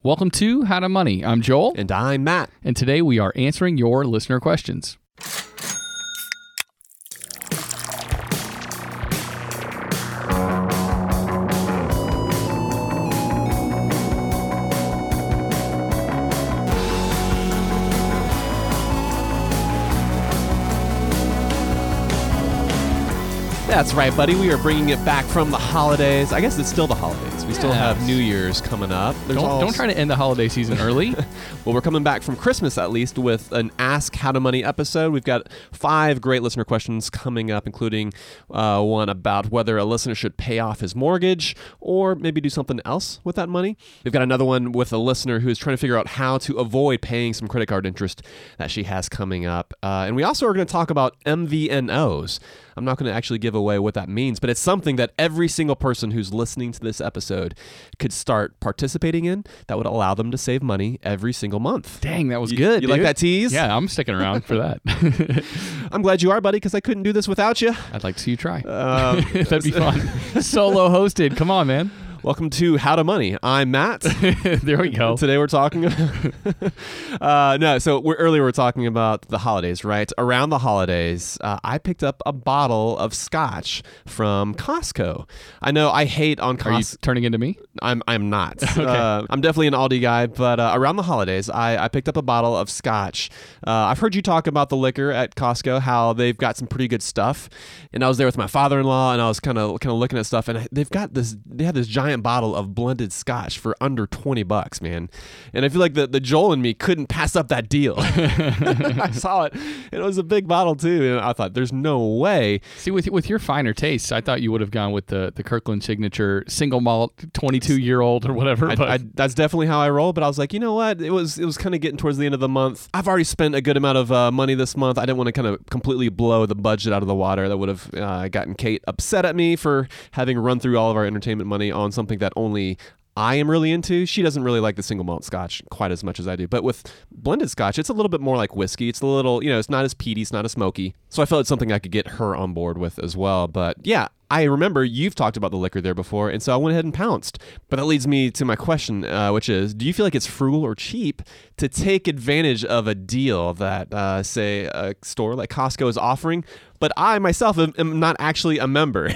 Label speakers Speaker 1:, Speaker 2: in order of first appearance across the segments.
Speaker 1: Welcome to How to Money. I'm Joel.
Speaker 2: And I'm Matt.
Speaker 1: And today we are answering your listener questions.
Speaker 2: That's right, buddy. We are bringing it back from the holidays. I guess it's still the holidays. We still have New Year's coming up.
Speaker 1: Don't try to end the holiday season early.
Speaker 2: Well, we're coming back from Christmas, at least, with an Ask How to Money episode. We've got 5 great listener questions coming up, including one about whether a listener should pay off his mortgage or maybe do something else with that money. We've got another one with a listener who is trying to figure out how to avoid paying some credit card interest that she has coming up. And we also are going to talk about MVNOs. I'm not going to actually give away what that means, but it's something that every single person who's listening to this episode could start participating in that would allow them to save money every single month.
Speaker 1: Dang, that was good.
Speaker 2: You like that tease?
Speaker 1: Yeah, I'm sticking around for that.
Speaker 2: I'm glad you are, buddy, because I couldn't do this without you.
Speaker 1: I'd like to see you try. That'd be fun. Solo hosted. Come on, man.
Speaker 2: Welcome to How to Money. I'm Matt.
Speaker 1: There we go.
Speaker 2: Today we're talking earlier we're talking about the holidays, right? Around the holidays, I picked up a bottle of scotch from Costco. I know I hate on Costco.
Speaker 1: Are you turning into me?
Speaker 2: I'm not.
Speaker 1: Okay.
Speaker 2: I'm definitely an Aldi guy, but around the holidays, I picked up a bottle of scotch. I've heard you talk about the liquor at Costco, how they've got some pretty good stuff. And I was there with my father-in-law, and I was kind of looking at stuff, and they had this giant bottle of blended scotch for under $20, man. And I feel like the Joel and me couldn't pass up that deal. I saw it, and it was a big bottle too, and I thought, there's no way.
Speaker 1: See, with your finer tastes, I thought you would have gone with the Kirkland Signature single malt 22-year-old or whatever.
Speaker 2: That's definitely how I roll, but I was like, you know what? It was kind of getting towards the end of the month. I've already spent a good amount of money this month. I didn't want to kind of completely blow the budget out of the water. That would have gotten Kate upset at me for having run through all of our entertainment money on something that only I am really into. She doesn't really like the single malt scotch quite as much as I do. But with blended scotch, it's a little bit more like whiskey. It's a little, it's not as peaty, it's not as smoky. So I felt it's something I could get her on board with as well. But yeah, I remember you've talked about the liquor there before, and so I went ahead and pounced. But that leads me to my question, which is, do you feel like it's frugal or cheap to take advantage of a deal that, say, a store like Costco is offering, but I myself am not actually a member?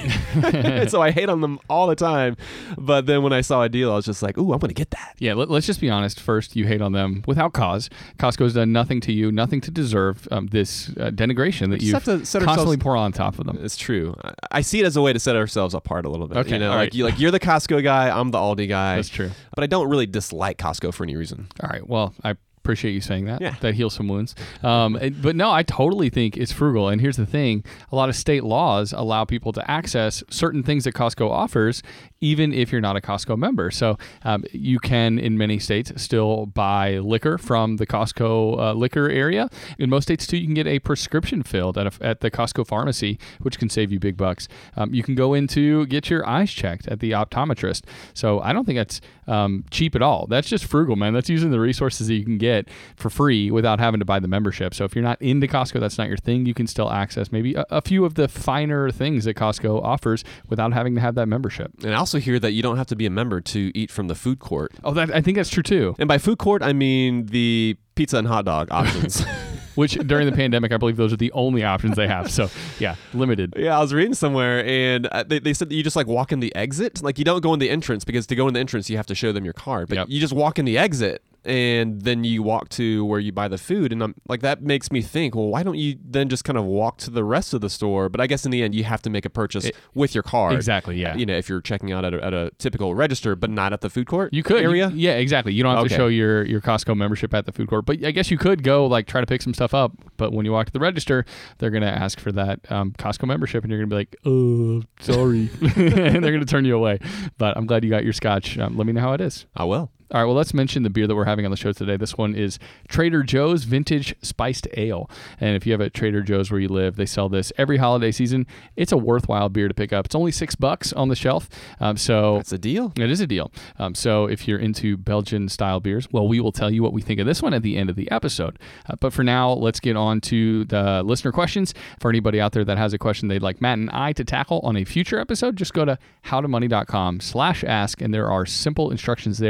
Speaker 2: So I hate on them all the time. But then when I saw a deal, I was just like, ooh, I'm going to get that.
Speaker 1: Yeah, let's just be honest. First, you hate on them without cause. Costco's done nothing to you, nothing to deserve this denigration that you've constantly pour on top of them.
Speaker 2: It's true. I see it as a way to set ourselves apart a little bit.
Speaker 1: Okay,
Speaker 2: you're the Costco guy, I'm the Aldi guy.
Speaker 1: That's true.
Speaker 2: But I don't really dislike Costco for any reason.
Speaker 1: All right. Well, I appreciate you saying that.
Speaker 2: Yeah.
Speaker 1: That heals some wounds. But no, I totally think it's frugal. And here's the thing. A lot of state laws allow people to access certain things that Costco offers, even if you're not a Costco member. So you can, in many states, still buy liquor from the Costco liquor area. In most states, too, you can get a prescription filled at the Costco pharmacy, which can save you big bucks. You can go in to get your eyes checked at the optometrist. So I don't think that's cheap at all. That's just frugal, man. That's using the resources that you can get for free without having to buy the membership. So if you're not into Costco, that's not your thing, you can still access maybe a few of the finer things that Costco offers without having to have that membership.
Speaker 2: And I also hear that you don't have to be a member to eat from the food court.
Speaker 1: Oh, I think that's true too.
Speaker 2: And by food court, I mean the pizza and hot dog options.
Speaker 1: Which during the pandemic, I believe those are the only options they have. So yeah, limited.
Speaker 2: Yeah, I was reading somewhere, and they said that you just walk in the exit. Like, you don't go in the entrance, because to go in the entrance, you have to show them your card. But you just walk in the exit, and then you walk to where you buy the food. And I'm like, that makes me think, well, why don't you then just kind of walk to the rest of the store? But I guess in the end, you have to make a purchase with your card.
Speaker 1: Exactly, yeah.
Speaker 2: If you're checking out at a typical register, but not at the food court
Speaker 1: area. Yeah, exactly. You don't have to show your Costco membership at the food court. But I guess you could go try to pick some stuff up. But when you walk to the register, they're going to ask for that Costco membership, and you're going to be like, oh, sorry. And they're going to turn you away. But I'm glad you got your scotch. Let me know how it is.
Speaker 2: I will.
Speaker 1: All right, well, let's mention the beer that we're having on the show today. This one is Trader Joe's Vintage Spiced Ale. And if you have a Trader Joe's where you live, they sell this every holiday season. It's a worthwhile beer to pick up. It's only $6 on the shelf. So
Speaker 2: that's a deal.
Speaker 1: It is a deal. So if you're into Belgian-style beers, well, we will tell you what we think of this one at the end of the episode. But for now, let's get on to the listener questions. For anybody out there that has a question they'd like Matt and I to tackle on a future episode, just go to howtomoney.com/ask, and there are simple instructions there for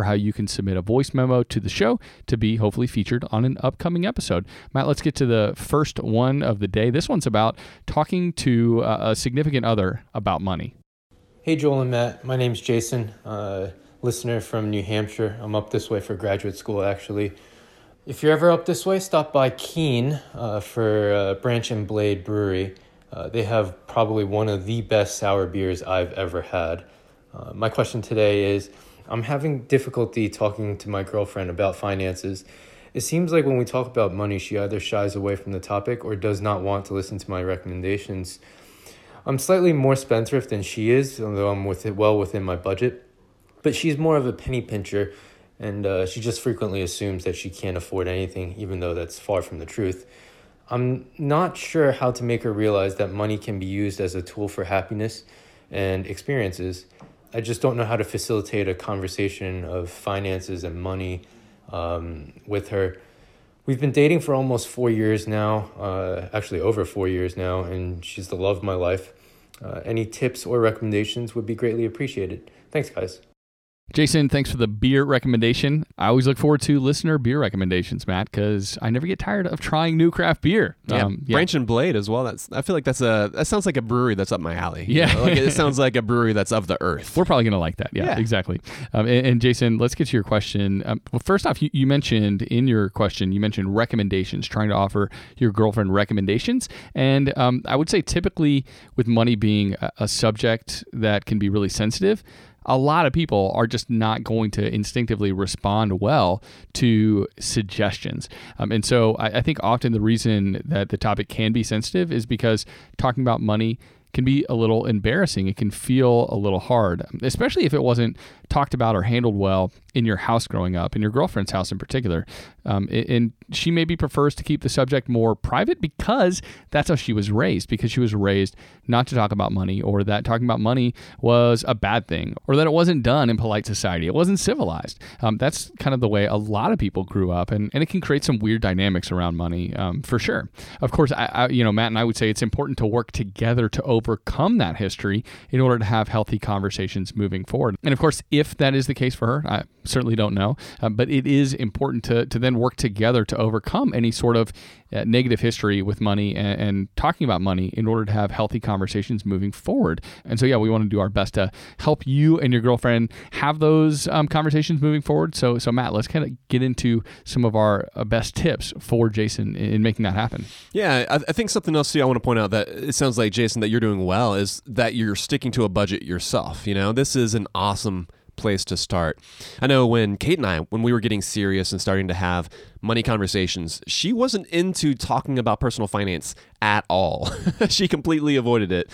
Speaker 1: for how you can submit a voice memo to the show to be hopefully featured on an upcoming episode. Matt, let's get to the first one of the day. This one's about talking to a significant other about money.
Speaker 3: Hey, Joel and Matt. My name's Jason, listener from New Hampshire. I'm up this way for graduate school, actually. If you're ever up this way, stop by Keene for Branch and Blade Brewery. They have probably one of the best sour beers I've ever had. My question today is, I'm having difficulty talking to my girlfriend about finances. It seems like when we talk about money, she either shies away from the topic or does not want to listen to my recommendations. I'm slightly more spendthrift than she is, although I'm well within my budget. But she's more of a penny pincher, and she just frequently assumes that she can't afford anything, even though that's far from the truth. I'm not sure how to make her realize that money can be used as a tool for happiness and experiences. I just don't know how to facilitate a conversation of finances and money with her. We've been dating for almost 4 years now, actually over 4 years now, and she's the love of my life. Any tips or recommendations would be greatly appreciated. Thanks, guys.
Speaker 1: Jason, thanks for the beer recommendation. I always look forward to listener beer recommendations, Matt, because I never get tired of trying new craft beer.
Speaker 2: Branch and Blade as well. I feel like that sounds like a brewery that's up my alley.
Speaker 1: Yeah,
Speaker 2: like it sounds like a brewery that's of the earth.
Speaker 1: We're probably gonna like that. Yeah. Exactly. And Jason, let's get to your question. Well, first off, you mentioned in your question, you mentioned recommendations, trying to offer your girlfriend recommendations, and I would say typically with money being a subject that can be really sensitive, a lot of people are just not going to instinctively respond well to suggestions. And so I think often the reason that the topic can be sensitive is because talking about money can be a little embarrassing. It can feel a little hard, especially if it wasn't talked about or handled well in your house growing up, in your girlfriend's house in particular. And she maybe prefers to keep the subject more private because that's how she was raised, because she was raised not to talk about money, or that talking about money was a bad thing, or that it wasn't done in polite society. It wasn't civilized. That's kind of the way a lot of people grew up, and it can create some weird dynamics around money, for sure. Of course, Matt and I would say it's important to work together to overcome that history in order to have healthy conversations moving forward. And of course, if that is the case for her, I certainly don't know, but it is important to then work together to overcome any sort of negative history with money and talking about money in order to have healthy conversations moving forward. And so, we want to do our best to help you and your girlfriend have those conversations moving forward. So Matt, let's kind of get into some of our best tips for Jason in making that happen.
Speaker 2: Yeah, I think something else too I want to point out that it sounds like, Jason, that you're doing well is that you're sticking to a budget yourself. This is an awesome place to start. I know when Kate and I, when we were getting serious and starting to have money conversations, she wasn't into talking about personal finance at all. She completely avoided it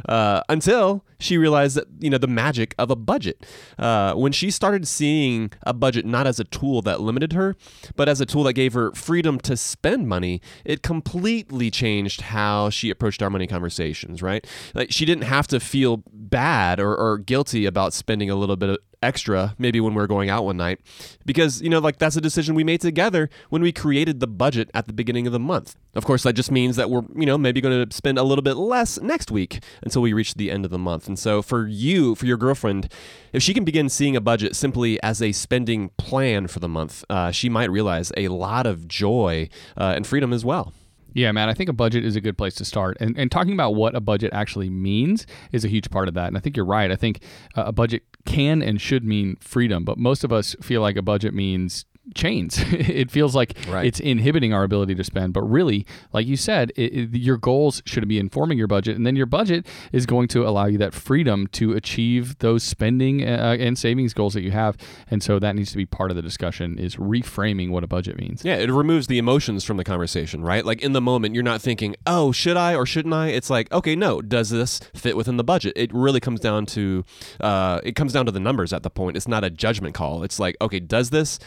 Speaker 2: until she realized that, the magic of a budget. When she started seeing a budget not as a tool that limited her, but as a tool that gave her freedom to spend money, it completely changed how she approached our money conversations, right? Like, she didn't have to feel bad or guilty about spending a little bit extra, maybe when we were going out one night, because, that's a decision we made together when we created the budget at the beginning of the month. Of course, that just means that we're, maybe going to spend a little bit less next week until we reach the end of the month. And so for your girlfriend, if she can begin seeing a budget simply as a spending plan for the month, she might realize a lot of joy and freedom as well.
Speaker 1: Yeah, man, I think a budget is a good place to start. And talking about what a budget actually means is a huge part of that. And I think you're right. I think a budget can and should mean freedom, but most of us feel like a budget means chains. It feels like it's inhibiting our ability to spend, but really, like you said, your goals should be informing your budget, and then your budget is going to allow you that freedom to achieve those spending and savings goals that you have. And so that needs to be part of the discussion, is reframing what a budget means.
Speaker 2: Yeah, it removes the emotions from the conversation, right? Like, in the moment, you're not thinking, oh, should I or shouldn't I? It's like, okay, no, does this fit within the budget? It really comes down to the numbers at the point. It's not a judgment call. It's like, okay, does this or does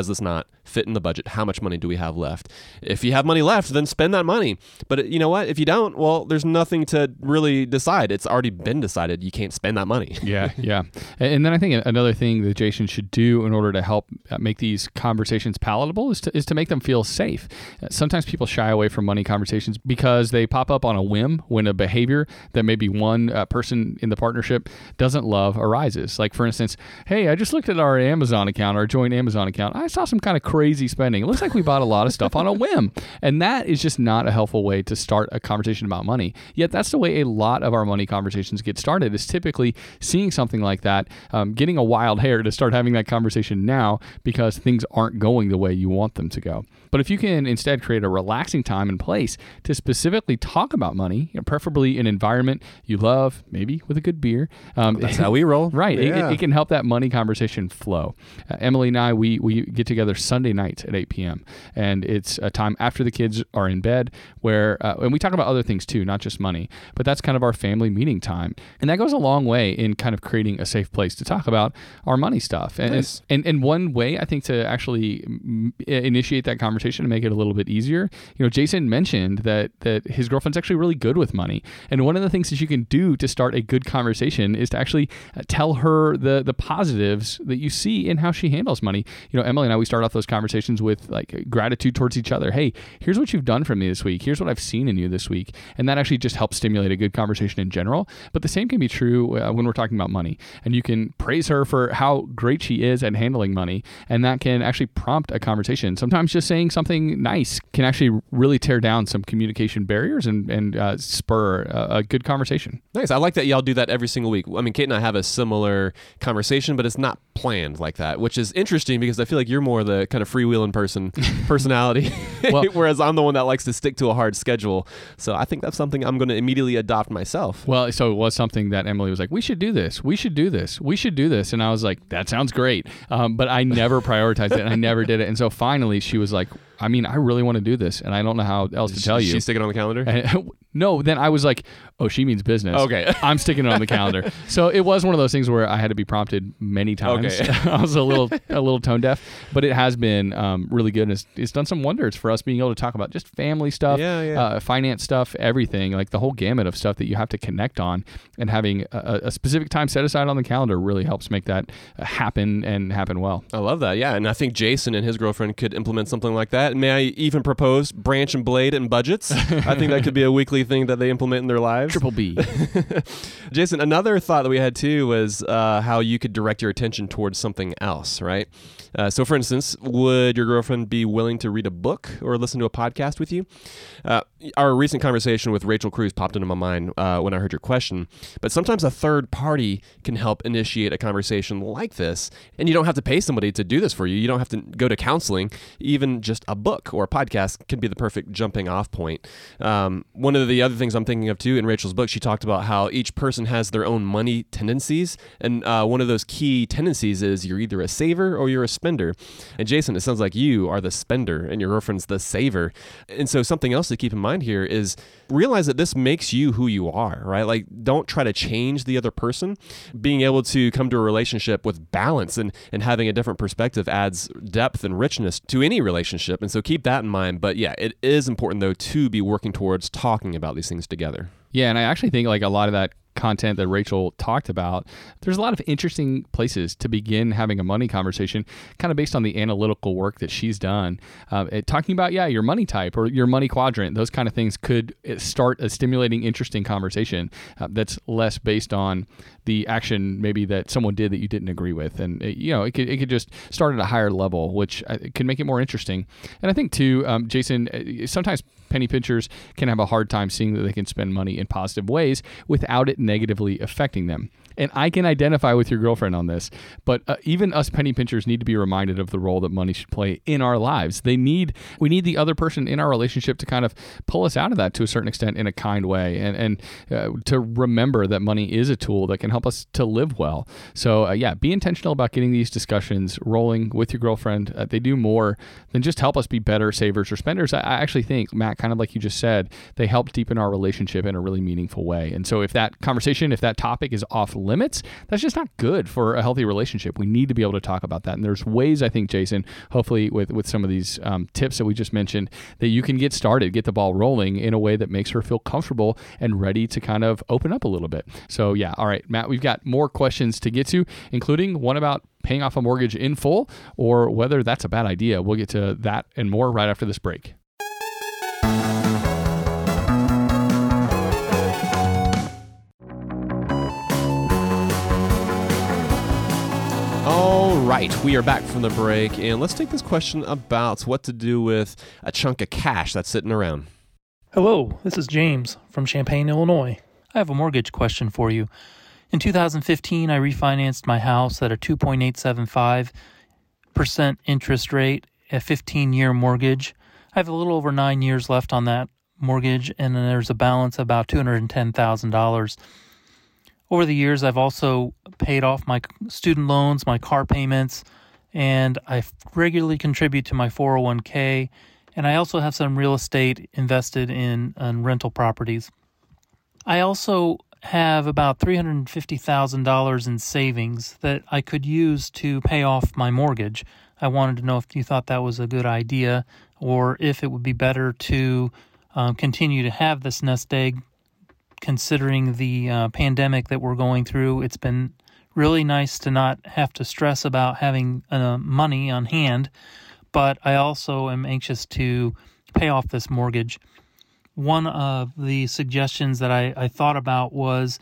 Speaker 2: does this not fit in the budget? How much money do we have left? If you have money left, then spend that money. But you know what? If you don't, well, there's nothing to really decide. It's already been decided. You can't spend that money.
Speaker 1: Yeah. And then I think another thing that Jason should do in order to help make these conversations palatable is to make them feel safe. Sometimes people shy away from money conversations because they pop up on a whim when a behavior that maybe one person in the partnership doesn't love arises. Like, for instance, hey, I just looked at our Amazon account, our joint Amazon account. I saw some kind of crazy spending. It looks like we bought a lot of stuff on a whim. And that is just not a helpful way to start a conversation about money. Yet that's the way a lot of our money conversations get started, is typically seeing something like that, getting a wild hair to start having that conversation now because things aren't going the way you want them to go. But if you can instead create a relaxing time and place to specifically talk about money, preferably an environment you love, maybe with a good beer.
Speaker 2: That's how we roll.
Speaker 1: Right.
Speaker 2: Yeah.
Speaker 1: It can help that money conversation flow. Emily and I, we get together Sunday nights at 8 p.m. And it's a time after the kids are in bed where, and we talk about other things too, not just money, but that's kind of our family meeting time. And that goes a long way in kind of creating a safe place to talk about our money stuff. And,
Speaker 2: nice.
Speaker 1: and one way I think to actually initiate that conversation and make it a little bit easier, Jason mentioned that his girlfriend's actually really good with money. And one of the things that you can do to start a good conversation is to actually tell her the positives that you see in how she handles money. Emily and I, we start off those conversations with like gratitude towards each other. Hey, here's what you've done for me this week. Here's what I've seen in you this week. And that actually just helps stimulate a good conversation in general. But the same can be true when we're talking about money. And you can praise her for how great she is at handling money. And that can actually prompt a conversation. Sometimes just saying something nice can actually really tear down some communication barriers and spur a good conversation.
Speaker 2: Nice. I like that y'all do that every single week. I mean, Kate and I have a similar conversation, but it's not planned like that, which is interesting because I feel like you're more the kind of freewheeling personality, well, whereas I'm the one that likes to stick to a hard schedule. So I think that's something I'm going to immediately adopt myself.
Speaker 1: Well, so it was something that Emily was like, we should do this. We should do this. We should do this. And I was like, that sounds great. But I never prioritized it and I never did it. And so finally she was like, I mean, I really want to do this, and I don't know how else to tell you.
Speaker 2: She stick it on the calendar?
Speaker 1: And, no, then I was like, oh, she means business.
Speaker 2: Okay.
Speaker 1: I'm sticking it on the calendar. So it was one of those things where I had to be prompted many times.
Speaker 2: Okay.
Speaker 1: I was a little tone deaf, but it has been really good. And it's done some wonders for us being able to talk about just family stuff, finance stuff, everything, like the whole gamut of stuff that you have to connect on, and having a specific time set aside on the calendar really helps make that happen and happen well.
Speaker 2: I love that. Yeah. And I think Jason and his girlfriend could implement something like that. May I even propose branch and blade and budgets? I think that could be a weekly thing that they implement in their lives.
Speaker 1: Triple B.
Speaker 2: Jason, another thought that we had too was how you could direct your attention towards something else, right? So for instance, would your girlfriend be willing to read a book or listen to a podcast with you? Our recent conversation with Rachel Cruz popped into my mind when I heard your question, but sometimes a third party can help initiate a conversation like this, and you don't have to pay somebody to do this for you. You don't have to go to counseling. Even just a book or a podcast can be the perfect jumping off point. One of the other things I'm thinking of too, in Rachel's book, she talked about how each person has their own money tendencies, and one of those key tendencies is you're either a saver or you're a spender. And Jason, it sounds like you are the spender and your girlfriend's the saver. And so something else to keep in mind here is realize that this makes you who you are, right? Like, don't try to change the other person. Being able to come to a relationship with balance and having a different perspective adds depth and richness to any relationship. And so keep that in mind. But yeah, it is important though to be working towards talking about these things together.
Speaker 1: Yeah, and I actually think like a lot of that content that Rachel talked about, there's a lot of interesting places to begin having a money conversation, kind of based on the analytical work that she's done. Talking about, your money type or your money quadrant, those kind of things could start a stimulating, interesting conversation that's less based on the action maybe that someone did that you didn't agree with. And, it could just start at a higher level, which can make it more interesting. And I think too, Jason, sometimes penny pinchers can have a hard time seeing that they can spend money in positive ways without it negatively affecting them. And I can identify with your girlfriend on this, but even us penny pinchers need to be reminded of the role that money should play in our lives. We need the other person in our relationship to kind of pull us out of that to a certain extent in a kind way, and to remember that money is a tool that can help us to live well. So be intentional about getting these discussions rolling with your girlfriend. They do more than just help us be better savers or spenders. I actually think, Matt, kind of like you just said, they help deepen our relationship in a really meaningful way. And so if that conversation, if that topic is off limits, that's just not good for a healthy relationship. We need to be able to talk about that. And there's ways, I think, Jason, hopefully with some of these tips that we just mentioned, that you can get started, get the ball rolling in a way that makes her feel comfortable and ready to kind of open up a little bit. So yeah, all right, Matt, we've got more questions to get to, including one about paying off a mortgage in full or whether that's a bad idea. We'll get to that and more right after this break.
Speaker 2: All right, we are back from the break, and let's take this question about what to do with a chunk of cash that's sitting around.
Speaker 4: Hello, this is James from Champaign, Illinois. I have a mortgage question for you. In 2015, I refinanced my house at a 2.875% interest rate, a 15-year mortgage. I have a little over 9 years left on that mortgage, and then there's a balance of about $210,000. Over the years, I've also paid off my student loans, my car payments, and I regularly contribute to my 401k, and I also have some real estate invested in rental properties. I also have about $350,000 in savings that I could use to pay off my mortgage. I wanted to know if you thought that was a good idea or if it would be better to continue to have this nest egg. Considering the pandemic that we're going through, it's been really nice to not have to stress about having money on hand, but I also am anxious to pay off this mortgage. One of the suggestions that I thought about was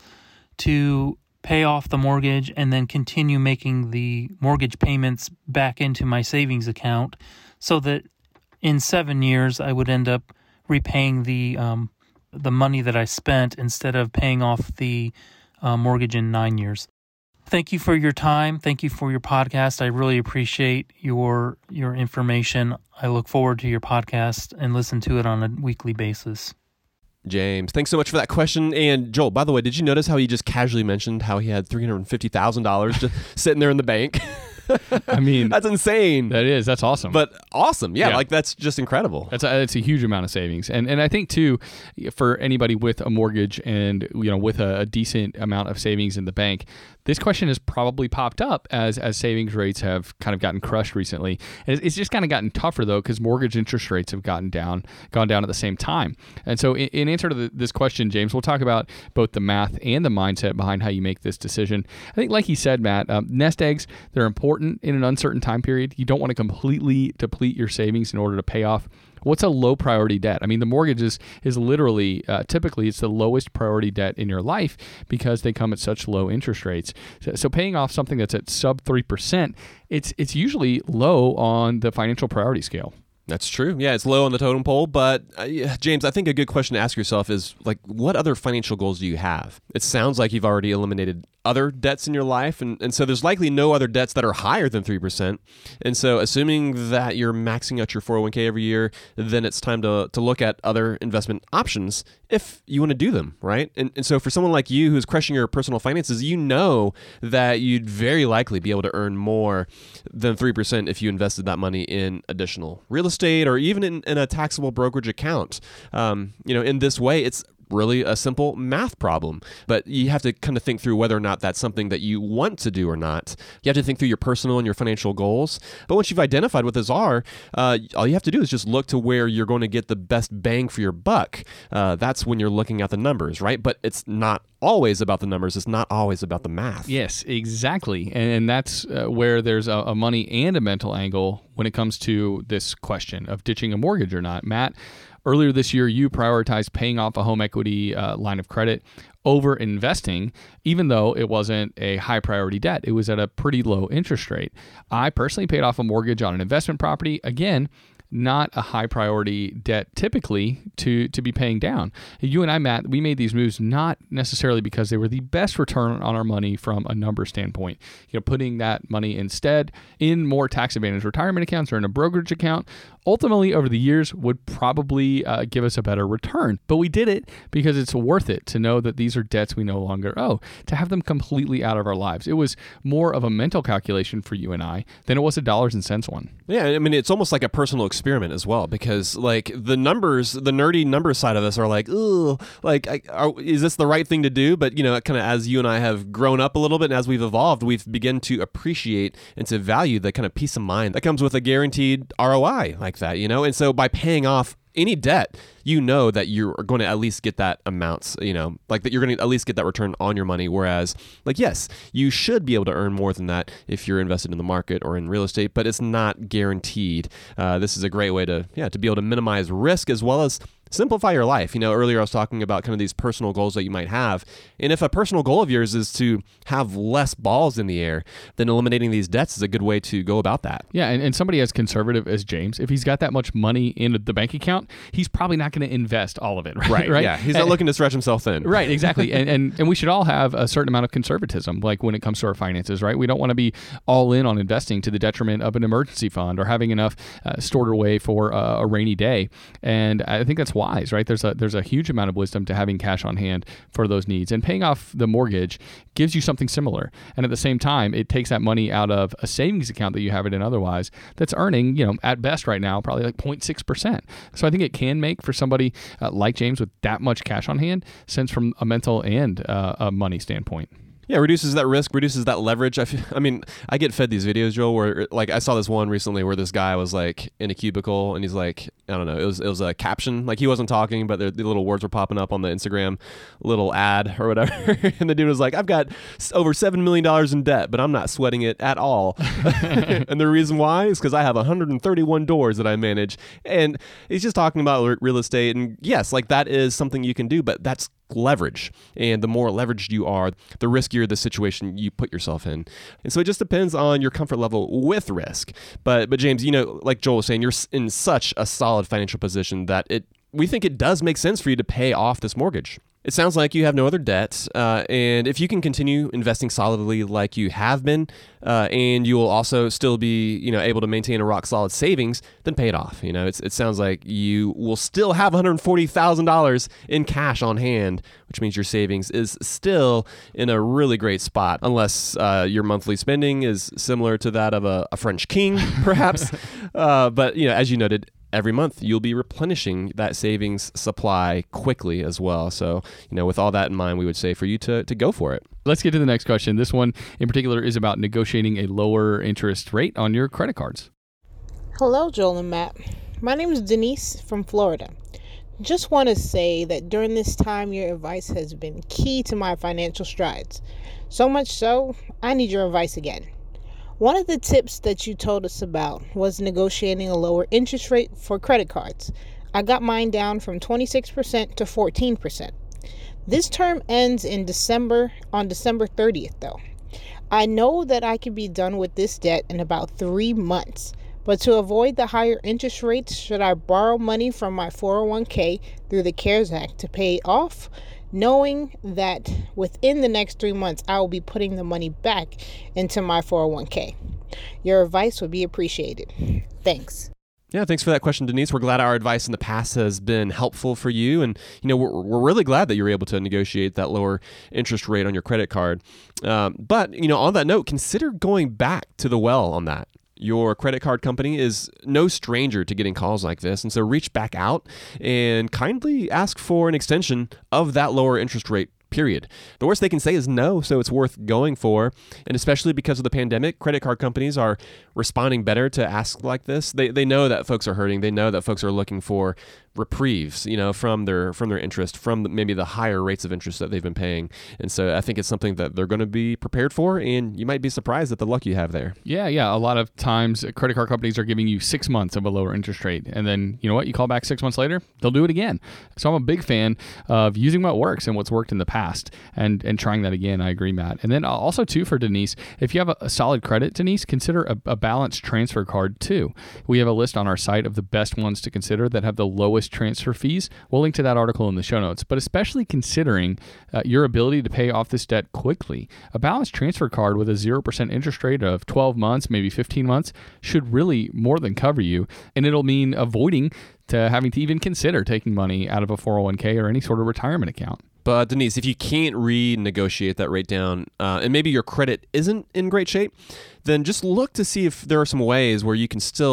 Speaker 4: to pay off the mortgage and then continue making the mortgage payments back into my savings account so that in 7 years I would end up repaying the money that I spent instead of paying off the mortgage in 9 years. Thank you for your time. Thank you for your podcast. I really appreciate your information. I look forward to your podcast and listen to it on a weekly basis.
Speaker 2: James, thanks so much for that question. And Joel, by the way, did you notice how he just casually mentioned how he had $350,000 just sitting there in the bank?
Speaker 1: I mean,
Speaker 2: that's insane.
Speaker 1: That's awesome.
Speaker 2: But awesome. Yeah. Like that's just incredible.
Speaker 1: It's a huge amount of savings. And I think too, for anybody with a mortgage and, with a decent amount of savings in the bank, this question has probably popped up as savings rates have kind of gotten crushed recently. And it's just kind of gotten tougher though, because mortgage interest rates have gone down at the same time. And so in answer to this question, James, we'll talk about both the math and the mindset behind how you make this decision. I think like you said, Matt, nest eggs, they're important in an uncertain time period. You don't want to completely deplete your savings in order to pay off what's a low priority debt. I mean, the mortgage is literally, typically it's the lowest priority debt in your life because they come at such low interest rates. So paying off something that's at sub 3%, it's usually low on the financial priority scale.
Speaker 2: That's true. Yeah, it's low on the totem pole. But James, I think a good question to ask yourself is like, what other financial goals do you have? It sounds like you've already eliminated other debts in your life. And so there's likely no other debts that are higher than 3%. And so assuming that you're maxing out your 401k every year, then it's time to look at other investment options if you want to do them, right? And so for someone like you who's crushing your personal finances, you know that you'd very likely be able to earn more than 3% if you invested that money in additional real estate or even in a taxable brokerage account. In this way, it's really a simple math problem, but you have to kind of think through whether or not that's something that you want to do or not. You have to think through your personal and your financial goals. But once you've identified what those are, all you have to do is just look to where you're going to get the best bang for your buck. That's when you're looking at the numbers, right? But it's not always about the numbers. It's not always about the math.
Speaker 1: Yes, exactly. And that's where there's a money and a mental angle when it comes to this question of ditching a mortgage or not. Matt, earlier this year, you prioritized paying off a home equity line of credit over investing, even though it wasn't a high priority debt. It was at a pretty low interest rate. I personally paid off a mortgage on an investment property. Again, not a high priority debt typically to be paying down. You and I, Matt, we made these moves not necessarily because they were the best return on our money from a number standpoint. Putting that money instead in more tax advantage retirement accounts or in a brokerage account, ultimately over the years would probably give us a better return. But we did it because it's worth it to know that these are debts we no longer owe, to have them completely out of our lives. It was more of a mental calculation for you and I than it was a dollars and cents one.
Speaker 2: Yeah, I mean, it's almost like a personal experiment as well, because like the nerdy number side of us are like, ooh, like is this the right thing to do? But kind of as you and I have grown up a little bit and as we've evolved, we've begun to appreciate and to value the kind of peace of mind that comes with a guaranteed ROI like that, and so by paying off any debt, that you're going to at least get that amount, like that you're going to at least get that return on your money. Whereas, like, yes, you should be able to earn more than that if you're invested in the market or in real estate, but it's not guaranteed. This is a great way to be able to minimize risk as well as simplify your life. Earlier I was talking about kind of these personal goals that you might have. And if a personal goal of yours is to have less balls in the air, then eliminating these debts is a good way to go about that.
Speaker 1: Yeah, and somebody as conservative as James, if he's got that much money in the bank account, he's probably not going to invest all of it, right?
Speaker 2: Right. Yeah, he's not looking to stretch himself thin.
Speaker 1: Right, exactly. and we should all have a certain amount of conservatism, like when it comes to our finances, right? We don't want to be all in on investing to the detriment of an emergency fund or having enough stored away for a rainy day. And I think that's wise, right? There's a huge amount of wisdom to having cash on hand for those needs, and paying off the mortgage gives you something similar. And at the same time, it takes that money out of a savings account that you have it in otherwise that's earning, at best right now, probably like 0.6%. So I think it can make for somebody like James with that much cash on hand sense from a mental and a money standpoint.
Speaker 2: Yeah, reduces that risk, reduces that leverage. I get fed these videos, Joel, where like I saw this one recently where this guy was like in a cubicle and he's like, I don't know, it was a caption, like he wasn't talking, but the little words were popping up on the Instagram little ad or whatever. And the dude was like, I've got over $7 million in debt, but I'm not sweating it at all. And the reason why is because I have 131 doors that I manage. And he's just talking about real estate. And yes, like that is something you can do, but that's leverage, and the more leveraged you are, the riskier the situation you put yourself in. And so it just depends on your comfort level with risk. But James, like Joel was saying, you're in such a solid financial position that we think it does make sense for you to pay off this mortgage. It sounds like you have no other debt, and if you can continue investing solidly like you have been, and you will also still be, able to maintain a rock solid savings, then pay it off. It sounds like you will still have $140,000 in cash on hand, which means your savings is still in a really great spot, unless your monthly spending is similar to that of a French king, perhaps. But as you noted, every month you'll be replenishing that savings supply quickly as well. So, with all that in mind, we would say for you to go for it.
Speaker 1: Let's get to the next question. This one in particular is about negotiating a lower interest rate on your credit cards.
Speaker 5: Hello, Joel and Matt. My name is Denise from Florida. Just want to say that during this time, your advice has been key to my financial strides. So much so, I need your advice again. One of the tips that you told us about was negotiating a lower interest rate for credit cards. I got mine down from 26% to 14%. This term ends on December 30th, though. I know that I can be done with this debt in about 3 months, but to avoid the higher interest rates, should I borrow money from my 401k through the CARES Act to pay off, knowing that within the next 3 months, I will be putting the money back into my 401k. Your advice would be appreciated. Thanks.
Speaker 2: Yeah, thanks for that question, Denise. We're glad our advice in the past has been helpful for you. And, we're really glad that you're able to negotiate that lower interest rate on your credit card. But, on that note, consider going back to the well on that. Your credit card company is no stranger to getting calls like this, and so reach back out and kindly ask for an extension of that lower interest rate period. The worst they can say is no, so it's worth going for. And especially because of the pandemic, credit card companies are responding better to asks like this. They know that folks are hurting. They know that folks are looking for reprieves, from their interest, from maybe the higher rates of interest that they've been paying. And so I think it's something that they're going to be prepared for, and you might be surprised at the luck you have there.
Speaker 1: Yeah. A lot of times credit card companies are giving you 6 months of a lower interest rate. And then, you know what? You call back 6 months later, they'll do it again. So I'm a big fan of using what works and what's worked in the past and trying that again. I agree, Matt. And then also too, for Denise, if you have a solid credit, Denise, consider a balanced transfer card too. We have a list on our site of the best ones to consider that have the lowest transfer fees. We'll link to that article in the show notes, but especially considering your ability to pay off this debt quickly. A balanced transfer card with a 0% interest rate of 12 months, maybe 15 months should really more than cover you. And it'll mean avoiding to having to even consider taking money out of a 401k or any sort of retirement account.
Speaker 2: But Denise, if you can't renegotiate that rate down, and maybe your credit isn't in great shape, then just look to see if there are some ways where you can still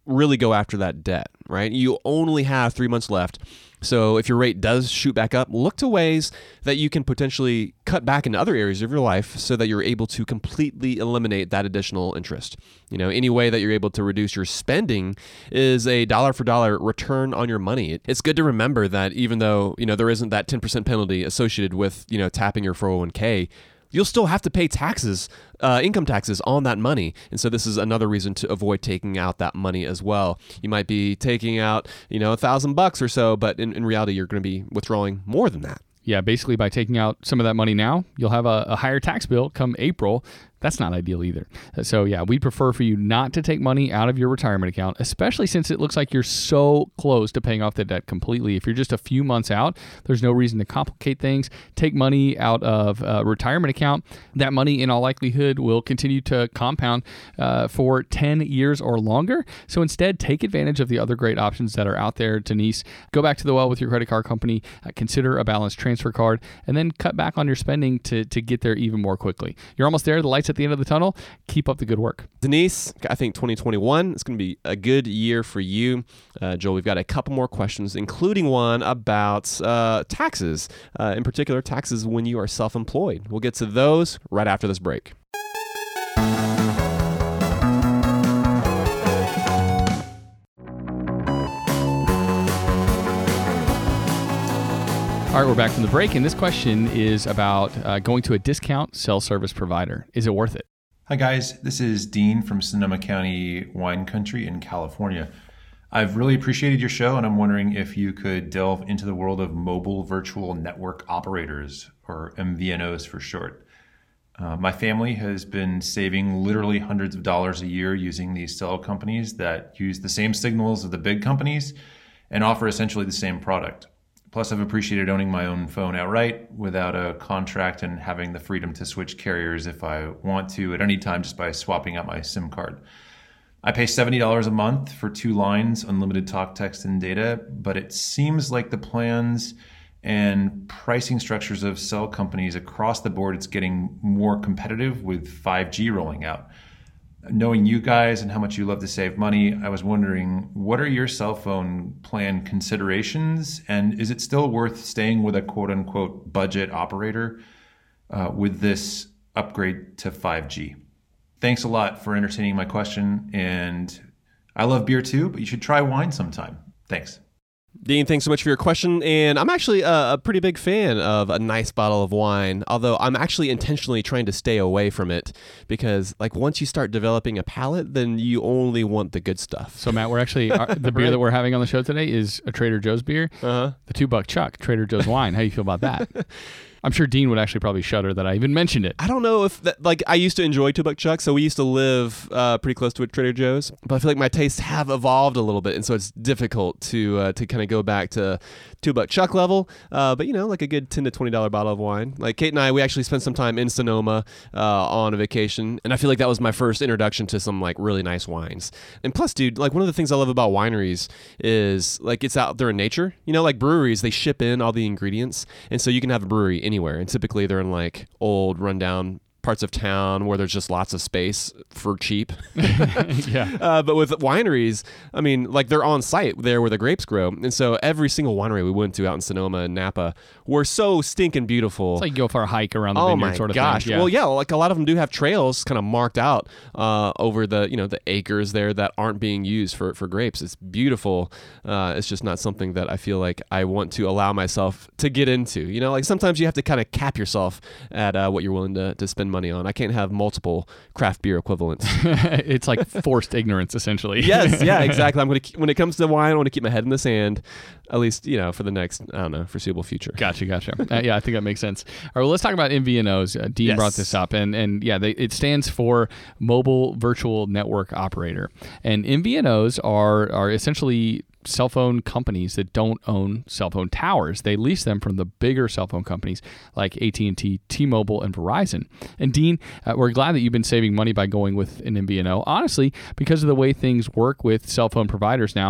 Speaker 2: really go after that debt, right? You only have 3 months left. So if your rate does shoot back up, look to ways that you can potentially cut back in other areas of your life so that you're able to completely eliminate that additional interest. Any way that you're able to reduce your spending is a dollar for dollar return on your money. It's good to remember that even though, there isn't that 10% penalty associated with, tapping your 401k, you'll still have to pay taxes, income taxes on that money. And so this is another reason to avoid taking out that money as well. You might be taking out, $1,000 or so, but in reality, you're going to be withdrawing more than that.
Speaker 1: Yeah, basically by taking out some of that money now, you'll have a higher tax bill come April. That's not ideal either. So yeah, we prefer for you not to take money out of your retirement account, especially since it looks like you're so close to paying off the debt completely. If you're just a few months out, there's no reason to complicate things. Take money out of a retirement account. That money, in all likelihood, will continue to compound for 10 years or longer. So instead, take advantage of the other great options that are out there. Denise, go back to the well with your credit card company, consider a balance transfer card, and then cut back on your spending to get there even more quickly. You're almost there. The light's at the end of the tunnel. Keep up the good work.
Speaker 2: Denise, I think 2021 is going to be a good year for you. Joel, we've got a couple more questions, including one about taxes, in particular taxes when you are self-employed. We'll get to those right after this break.
Speaker 1: All right, we're back from the break, and this question is about going to a discount cell service provider. Is it worth it?
Speaker 6: Hi, guys. This is Dean from Sonoma County Wine Country in California. I've really appreciated your show, and I'm wondering if you could delve into the world of mobile virtual network operators, or MVNOs for short. My family has been saving literally hundreds of dollars a year using these cell companies that use the same signals of the big companies and offer essentially the same product. Plus, I've appreciated owning my own phone outright without a contract and having the freedom to switch carriers if I want to at any time just by swapping out my SIM card. I pay $70 a month for 2 lines, unlimited talk, text, and data, but it seems like the plans and pricing structures of cell companies across the board, it's getting more competitive with 5G rolling out. Knowing you guys and how much you love to save money, I was wondering, what are your cell phone plan considerations? And is it still worth staying with a quote unquote budget operator with this upgrade to 5G? Thanks a lot for entertaining my question. And I love beer too, but you should try wine sometime. Thanks.
Speaker 2: Dean, thanks so much for your question. And I'm actually a pretty big fan of a nice bottle of wine, although I'm actually intentionally trying to stay away from it because once you start developing a palate, then you only want the good stuff.
Speaker 1: So Matt, we're actually, the beer that we're having on the show today is a Trader Joe's beer, the $2 Chuck, Trader Joe's wine. How do you feel about that? I'm sure Dean would actually probably shudder that I even mentioned it.
Speaker 2: I don't know if that, I used to enjoy $2 Chuck, so we used to live pretty close to a Trader Joe's, but I feel like my tastes have evolved a little bit, and so it's difficult to kind of go back to $2 Chuck level, but a good $10 to $20 bottle of wine. Kate and I, we actually spent some time in Sonoma on a vacation, and I feel like that was my first introduction to some really nice wines. And plus, dude, one of the things I love about wineries is it's out there in nature. Breweries, they ship in all the ingredients, and so you can have a brewery anywhere, and typically they're in old rundown parts of town where there's just lots of space for cheap.
Speaker 1: Yeah.
Speaker 2: But with wineries, I mean, they're on site there where the grapes grow. And so every single winery we went to out in Sonoma and Napa were so stinking beautiful.
Speaker 1: It's like you go for a hike around the vineyard sort of
Speaker 2: thing.
Speaker 1: Yeah.
Speaker 2: Well, yeah, a lot of them do have trails kind of marked out over the, the acres there that aren't being used for grapes. It's beautiful. It's just not something that I feel like I want to allow myself to get into. Sometimes you have to kind of cap yourself at what you're willing to spend money on. I can't have multiple craft beer equivalents.
Speaker 1: It's like forced ignorance, essentially.
Speaker 2: Yes, yeah, exactly. When it comes to wine, I want to keep my head in the sand, at least, for the next, foreseeable future.
Speaker 1: Gotcha. Yeah, I think that makes sense. All right, well, let's talk about MVNOs. Dean brought this up, and yeah, it stands for Mobile Virtual Network Operator. And MVNOs are essentially cell phone companies that don't own cell phone towers. They lease them from the bigger cell phone companies like AT&T, T-Mobile, and Verizon. And Dean, we're glad that you've been saving money by going with an MVNO. Honestly, because of the way things work with cell phone providers now,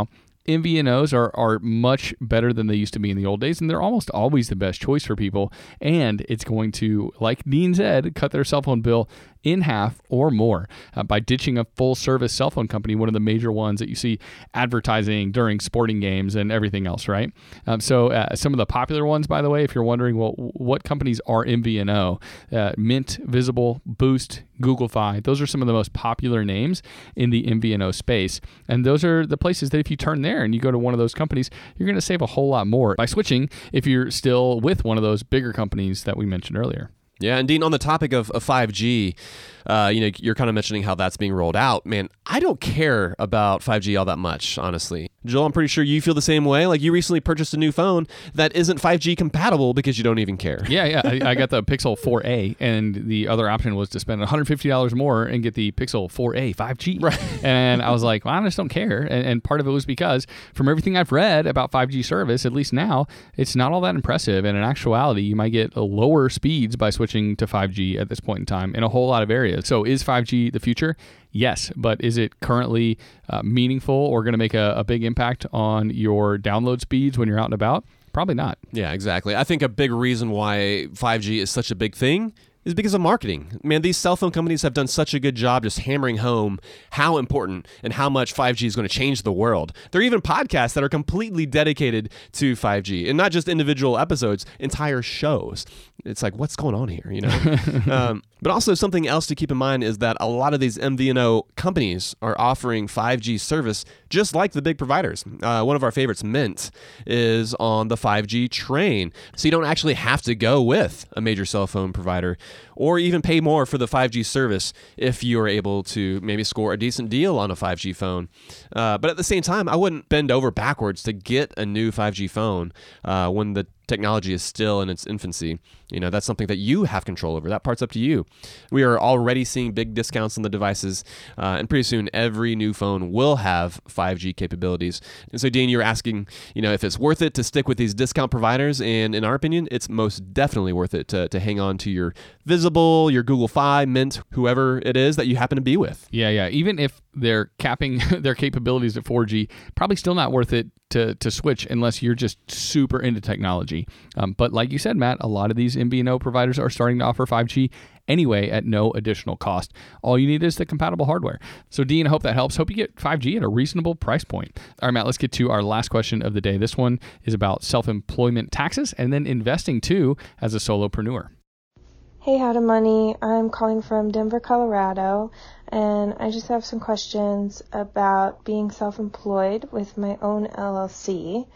Speaker 1: MVNOs are much better than they used to be in the old days, and they're almost always the best choice for people. And it's going to, like Dean said, cut their cell phone bill in half or more by ditching a full-service cell phone company, one of the major ones that you see advertising during sporting games and everything else, right? So some of the popular ones, by the way, if you're wondering, well, what companies are MVNO? Mint, Visible, Boost, Google Fi. Those are some of the most popular names in the MVNO space. And those are the places that if you turn there and you go to one of those companies, you're going to save a whole lot more by switching if you're still with one of those bigger companies that we mentioned earlier.
Speaker 2: Yeah, and Dean, on the topic of 5G, you're kind of mentioning how that's being rolled out. Man, I don't care about 5G all that much, honestly. Joel, I'm pretty sure you feel the same way. Like, you recently purchased a new phone that isn't 5G compatible because you don't even care.
Speaker 1: Yeah. I got the Pixel 4a, and the other option was to spend $150 more and get the Pixel 4a 5G.
Speaker 2: Right.
Speaker 1: And I was like, well, I just don't care. And part of it was because from everything I've read about 5G service, at least now, it's not all that impressive. And in actuality, you might get lower speeds by switching to 5G at this point in time in a whole lot of areas. So is 5G the future? Yes, but is it currently meaningful or going to make a big impact on your download speeds when you're out and about? Probably not.
Speaker 2: Yeah, exactly. I think a big reason why 5G is such a big thing is because of marketing. Man, these cell phone companies have done such a good job just hammering home how important and how much 5G is going to change the world. There are even podcasts that are completely dedicated to 5G, and not just individual episodes, entire shows. It's like, what's going on here, you know? But also something else to keep in mind is that a lot of these MVNO companies are offering 5G service just like the big providers. One of our favorites, Mint, is on the 5G train. So you don't actually have to go with a major cell phone provider or even pay more for the 5G service if you're able to maybe score a decent deal on a 5G phone. But at the same time, I wouldn't bend over backwards to get a new 5G phone when the technology is still in its infancy. You know, that's something that you have control over. That part's up to you. We are already seeing big discounts on the devices, and pretty soon every new phone will have 5G capabilities. And so, Dean, you're asking, if it's worth it to stick with these discount providers, and in our opinion, it's most definitely worth it to hang on to your Visible, your Google Fi, Mint, whoever it is that you happen to be with.
Speaker 1: Yeah. Even if they're capping their capabilities at 4G, probably still not worth it to switch unless you're just super into technology. But like you said, Matt, a lot of these MVNO providers are starting to offer 5G anyway at no additional cost. All you need is the compatible hardware. So, Dean, I hope that helps. Hope you get 5G at a reasonable price point. All right, Matt, let's get to our last question of the day. This one is about self-employment taxes and then investing too as a solopreneur.
Speaker 7: Hey, How to Money. I'm calling from Denver, Colorado, and I just have some questions about being self-employed with my own LLC.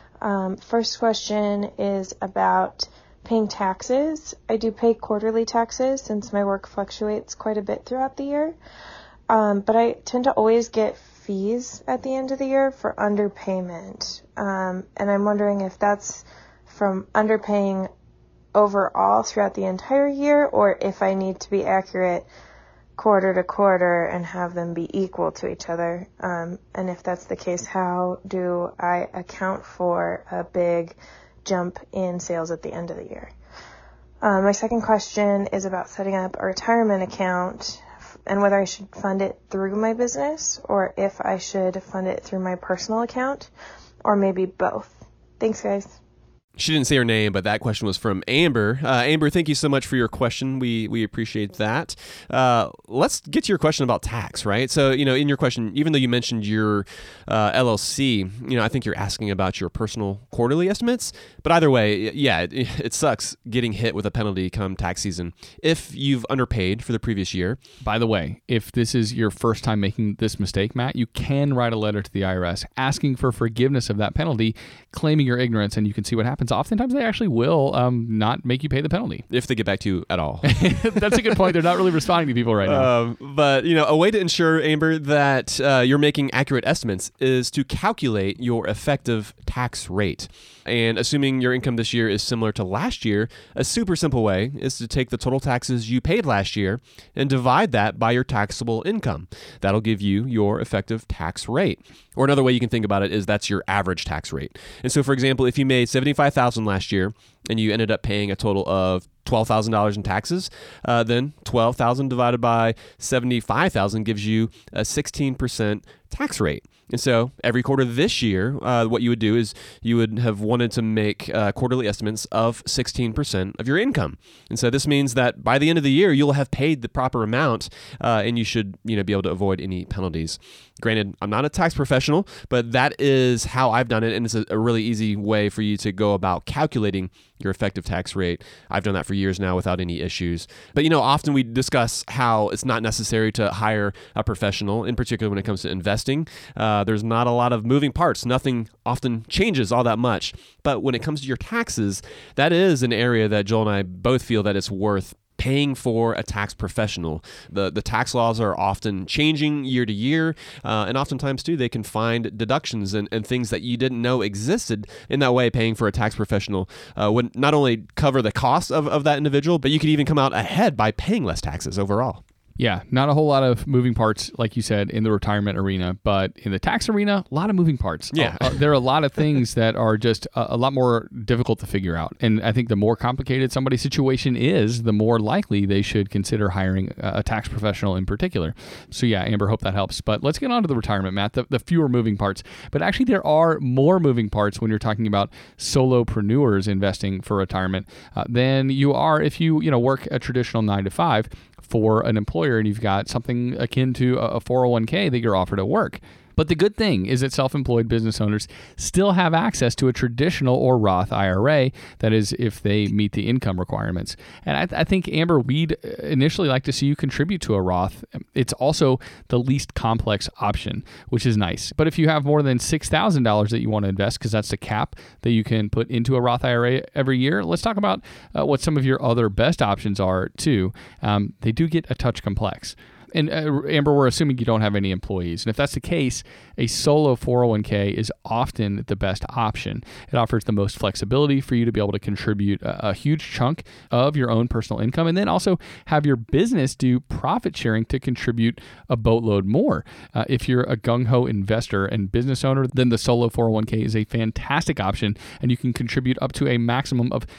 Speaker 7: First question is about paying taxes. I do pay quarterly taxes since my work fluctuates quite a bit throughout the year, but I tend to always get fees at the end of the year for underpayment, and I'm wondering if that's from underpaying overall throughout the entire year, or if I need to be accurate quarter to quarter and have them be equal to each other. And if that's the case, how do I account for a big jump in sales at the end of the year? My second question is about setting up a retirement account and whether I should fund it through my business or if I should fund it through my personal account, or maybe both. Thanks, guys.
Speaker 2: She didn't say her name, but that question was from Amber. Amber, thank you so much for your question. We appreciate that. Let's get to your question about tax, right? So, in your question, even though you mentioned your LLC, I think you're asking about your personal quarterly estimates. But either way, yeah, it sucks getting hit with a penalty come tax season if you've underpaid for the previous year.
Speaker 1: By the way, if this is your first time making this mistake, Matt, you can write a letter to the IRS asking for forgiveness of that penalty, claiming your ignorance, and you can see what happens. Oftentimes, they actually will not make you pay the penalty.
Speaker 2: If they get back to you at all.
Speaker 1: That's a good point. They're not really responding to people right now.
Speaker 2: But, a way to ensure, Amber, that you're making accurate estimates is to calculate your effective tax rate. And assuming your income this year is similar to last year, a super simple way is to take the total taxes you paid last year and divide that by your taxable income. That'll give you your effective tax rate. Or another way you can think about it is that's your average tax rate. And so, for example, if you made $75,000 last year and you ended up paying a total of $12,000 in taxes, then $12,000 divided by $75,000 gives you a 16% tax rate. And so every quarter this year, what you would do is you would have wanted to make quarterly estimates of 16% of your income. And so this means that by the end of the year, you'll have paid the proper amount, and you should be able to avoid any penalties. Granted, I'm not a tax professional, but that is how I've done it, and it's a really easy way for you to go about calculating your effective tax rate. I've done that for years now without any issues. But often we discuss how it's not necessary to hire a professional, in particular when it comes to investing. There's not a lot of moving parts. Nothing often changes all that much. But when it comes to your taxes, that is an area that Joel and I both feel that it's worth paying for a tax professional. The tax laws are often changing year to year, and oftentimes too they can find deductions and things that you didn't know existed. In that way, paying for a tax professional would not only cover the cost of that individual, but you could even come out ahead by paying less taxes overall.
Speaker 1: Yeah, not a whole lot of moving parts, like you said, in the retirement arena, but in the tax arena, a lot of moving parts.
Speaker 2: Yeah.
Speaker 1: There are a lot of things that are just a lot more difficult to figure out. And I think the more complicated somebody's situation is, the more likely they should consider hiring a tax professional in particular. So yeah, Amber, hope that helps. But let's get on to the retirement, Matt, the fewer moving parts. But actually, there are more moving parts when you're talking about solopreneurs investing for retirement than you are if you work a traditional 9-to-5 for an employer and you've got something akin to a 401k that you're offered at work. But the good thing is that self-employed business owners still have access to a traditional or Roth IRA, that is, if they meet the income requirements. And I think, Amber, we'd initially like to see you contribute to a Roth. It's also the least complex option, which is nice. But if you have more than $6,000 that you want to invest, because that's the cap that you can put into a Roth IRA every year, let's talk about what some of your other best options are, too. They do get a touch complex. And Amber, we're assuming you don't have any employees. And if that's the case, a solo 401k is often the best option. It offers the most flexibility for you to be able to contribute a huge chunk of your own personal income, and then also have your business do profit sharing to contribute a boatload more. If you're a gung-ho investor and business owner, then the solo 401k is a fantastic option, and you can contribute up to a maximum of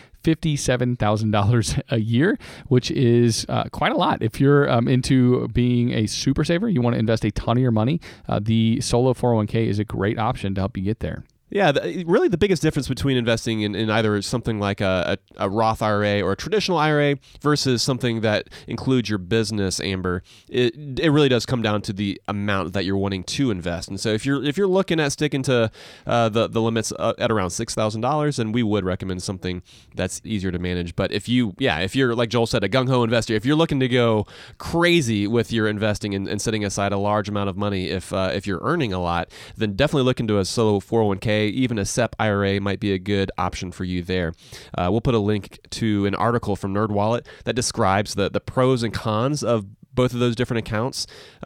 Speaker 1: $57,000 a year, which is quite a lot. If you're into being a super saver, you want to invest a ton of your money, the solo 401k is a great option to help you get there.
Speaker 2: Yeah, really the biggest difference between investing in either something like a Roth IRA or a traditional IRA versus something that includes your business, Amber, it really does come down to the amount that you're wanting to invest. And so if you're looking at sticking to the limits at around $6,000, then we would recommend something that's easier to manage. But if you're, like Joel said, a gung-ho investor, if you're looking to go crazy with your investing and setting aside a large amount of money, if you're earning a lot, then definitely look into a solo 401k. Even a SEP IRA might be a good option for you there. We'll put a link to an article from NerdWallet that describes the pros and cons of both of those different accounts,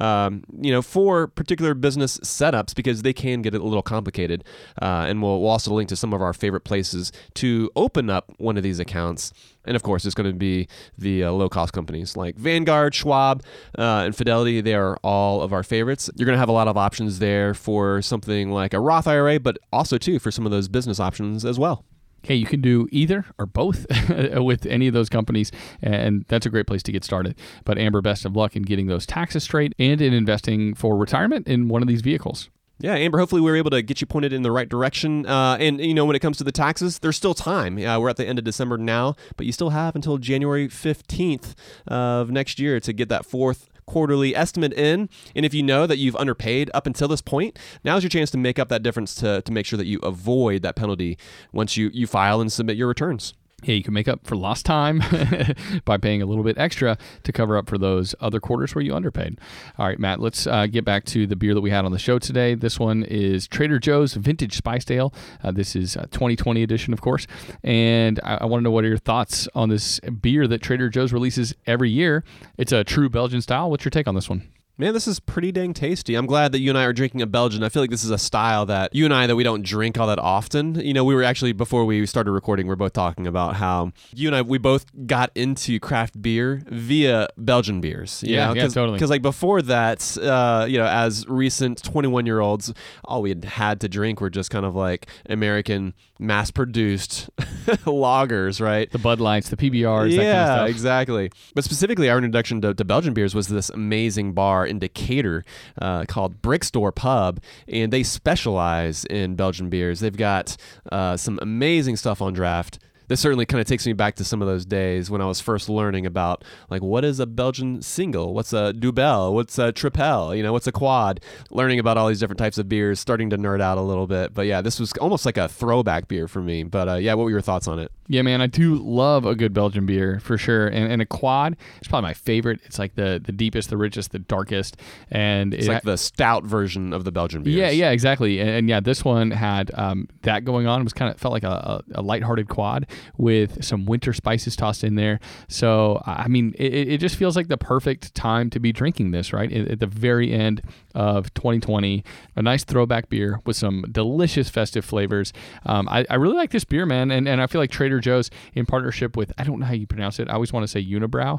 Speaker 2: for particular business setups, because they can get a little complicated. And we'll also link to some of our favorite places to open up one of these accounts. And of course, it's going to be the low-cost companies like Vanguard, Schwab, and Fidelity. They are all of our favorites. You're going to have a lot of options there for something like a Roth IRA, but also, too, for some of those business options as well.
Speaker 1: Okay, you can do either or both with any of those companies, and that's a great place to get started. But Amber, best of luck in getting those taxes straight and in investing for retirement in one of these vehicles.
Speaker 2: Yeah, Amber, hopefully we were able to get you pointed in the right direction. And when it comes to the taxes, there's still time. We're at the end of December now, but you still have until January 15th of next year to get that fourth quarterly estimate in. And if you know that you've underpaid up until this point, now's your chance to make up that difference to make sure that you avoid that penalty once you file and submit your returns.
Speaker 1: Yeah, you can make up for lost time by paying a little bit extra to cover up for those other quarters where you underpaid. All right, Matt, let's get back to the beer that we had on the show today. This one is Trader Joe's Vintage Spiced Ale. This is a 2020 edition, of course. And I want to know, what are your thoughts on this beer that Trader Joe's releases every year? It's a true Belgian style. What's your take on this one?
Speaker 2: Man, this is pretty dang tasty. I'm glad that you and I are drinking a Belgian. I feel like this is a style that you and I, that we don't drink all that often. We were actually, before we started recording, we were both talking about how you and I, we both got into craft beer via Belgian beers.
Speaker 1: Yeah, totally.
Speaker 2: Because like before that, as recent 21-year-olds, all we had to drink were just kind of like American mass-produced lagers, right?
Speaker 1: The Bud Lights, the PBRs,
Speaker 2: yeah,
Speaker 1: that kind of stuff.
Speaker 2: Exactly. But specifically, our introduction to Belgian beers was this amazing bar bar in Decatur called Brickstore Pub, and they specialize in Belgian beers. They've got some amazing stuff on draft. This certainly kind of takes me back to some of those days when I was first learning about, like, what is a Belgian single? What's a Dubbel? What's a Tripel? What's a quad? Learning about all these different types of beers, starting to nerd out a little bit. But yeah, this was almost like a throwback beer for me. But yeah, what were your thoughts on it?
Speaker 1: Yeah, man, I do love a good Belgian beer for sure. And a quad is probably my favorite. It's like the deepest, the richest, the darkest. And
Speaker 2: it's like the stout version of the Belgian beers.
Speaker 1: Yeah, exactly. And yeah, this one had that going on. It was felt like a lighthearted quad with some winter spices tossed in there. So, I mean, it just feels like the perfect time to be drinking this, right? At the very end of 2020, a nice throwback beer with some delicious festive flavors. I really like this beer, man. And I feel like Trader Joe's, in partnership with, I don't know how you pronounce it. I always want to say Unibrow.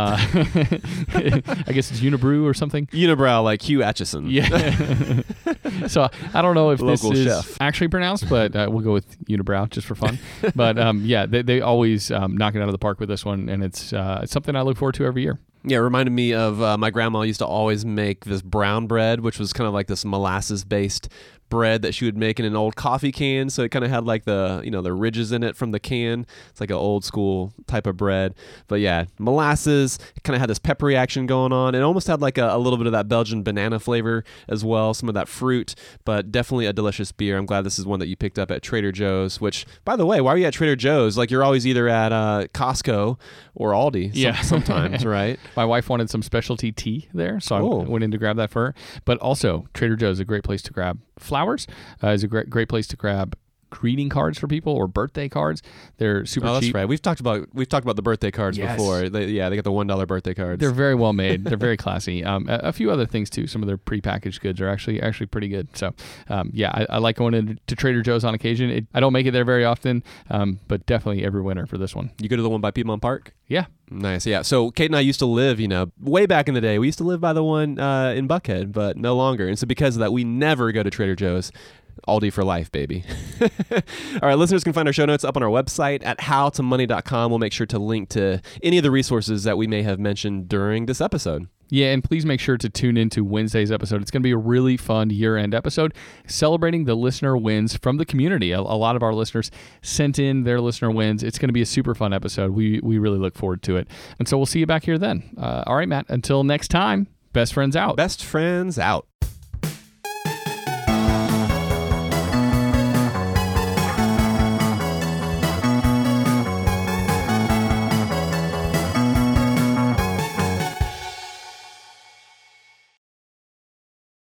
Speaker 1: I guess it's Unibrew or something.
Speaker 2: Unibrow, like Hugh Atchison.
Speaker 1: Yeah. So I don't know if
Speaker 2: Local
Speaker 1: this is
Speaker 2: chef.
Speaker 1: actually pronounced, but we'll go with Unibrow just for fun. But yeah, they always knock it out of the park with this one, and it's something I look forward to every year.
Speaker 2: Yeah, it reminded me of my grandma used to always make this brown bread, which was kind of like this molasses-based bread that she would make in an old coffee can. So it kind of had like the ridges in it from the can. It's like an old school type of bread. But yeah, molasses, it kind of had this peppery action going on. It almost had like a little bit of that Belgian banana flavor as well, some of that fruit, but definitely a delicious beer. I'm glad this is one that you picked up at Trader Joe's, which, by the way, why are you at Trader Joe's? Like, you're always either at Costco or Aldi sometimes, right?
Speaker 1: My wife wanted some specialty tea there, so I went in to grab that for her. But also, Trader Joe's is a great place to grab flowers. Is a great place to grab greeting cards for people or birthday cards. They're super cheap.
Speaker 2: That's right. We've talked about the birthday cards before. They got the $1 birthday cards.
Speaker 1: They're very well made. They're very classy. A few other things too. Some of their prepackaged goods are actually pretty good. So yeah, I like going into Trader Joe's on occasion. I don't make it there very often, but definitely every winter for this one.
Speaker 2: You go to the one by Piedmont Park?
Speaker 1: Yeah.
Speaker 2: Nice. Yeah. So Kate and I used to live, way back in the day, we used to live by the one in Buckhead, but no longer. And so because of that, we never go to Trader Joe's. Aldi for life, baby. All right, listeners can find our show notes up on our website at howtomoney.com. We'll make sure to link to any of the resources that we may have mentioned during this episode.
Speaker 1: Yeah, and please make sure to tune into Wednesday's episode. It's going to be a really fun year-end episode celebrating the listener wins from the community. A lot of our listeners sent in their listener wins. It's going to be a super fun episode. We really look forward to it. And so we'll see you back here then. All right, Matt, until next time, best friends out.
Speaker 2: Best friends out.